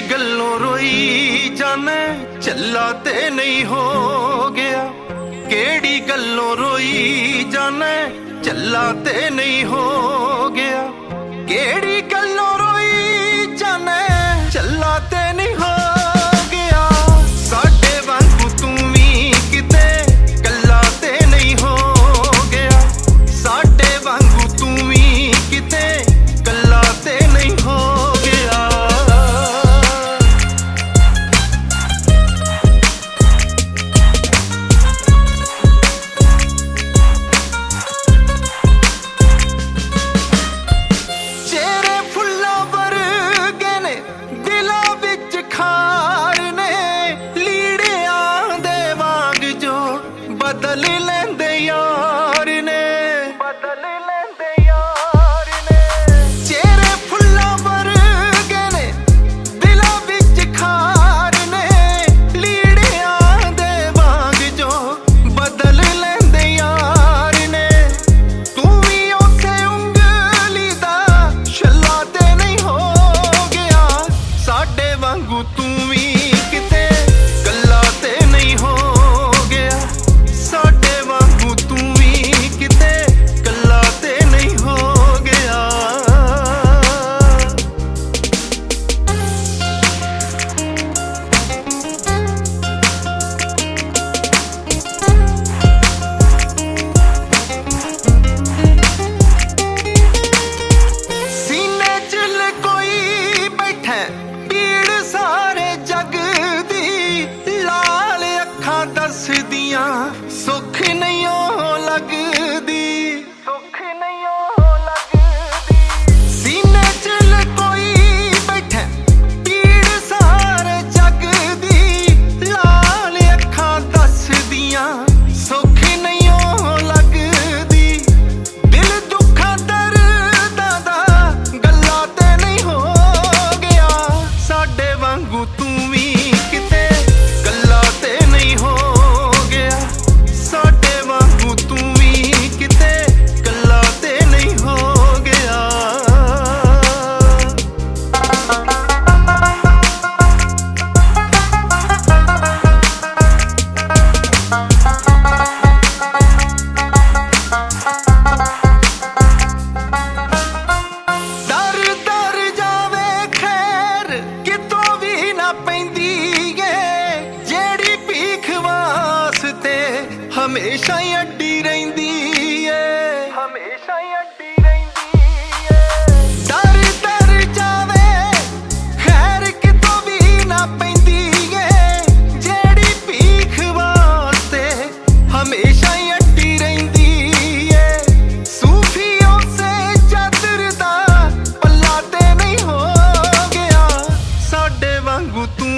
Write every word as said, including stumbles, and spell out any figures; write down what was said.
गल्लों रोई जाने चला ते नहीं हो गया, केड़ी गल्लों रोई जाने चला ते नहीं हो गया, केड़ी गल्लों रोई जाने चला ते नहीं हो गया। साडे वांगू तू भी किते कल्ला ते नहीं हो गया, साडे वांगू तू भी किते कल्ला ते नहीं हो गया। चेहरे फुल्ला वर्गे ने दिला विच खार ने, लीड़ियां दे वांग जो बदल लेंदे यार ने, बदल लेंदे यार ने। चेहरे फुल्ला वर्गे ने दिला विच खार ने, लीड़ियां दे वांग जो बदल लेंदे यार ने। तू भी उसे उंगली दा छल्ला ते नहीं हो गया, साडे वांगू तू भी किते कल्ला ते नहीं हो गया, साडे वांगू तू भी किते कल्ला ते नहीं हो गया। सीने च लकोई बैठे पीड़ सारे जग दी, लाल अखां दसदियां सुख नहीं ओ लगदी, सुख नहीं ओ लगदी। सीने च लकोई बैठे पीड़ सारे जग दी, लाल अखां दसदियां सुख नहीं ओ लगदी। दिल दुखा दर्दां दा गल्ला ते नहीं हो गया, साडे वांगू तू भी किते कल्ला ते नहीं हो गया, साडे वांगू तू भी किते कल्ला ते नहीं हो गया। दर दर जावे खैर कितों भी ना पैंदी ऐ, जेड़ी भीख वास्ते हमेशा ही अड्डी रहिंदी ऐ, हमेशा ही अड्डी रहिंदी ऐ। दर दर जावे खैर कितों भी ना पैंदी ऐ, जेड़ी भीख वास्ते हमेशा ही अड्डी रहिंदी ऐ। सूफियों से चादर दा पल्ला ते नहीं हो गया, साडे वांगू तू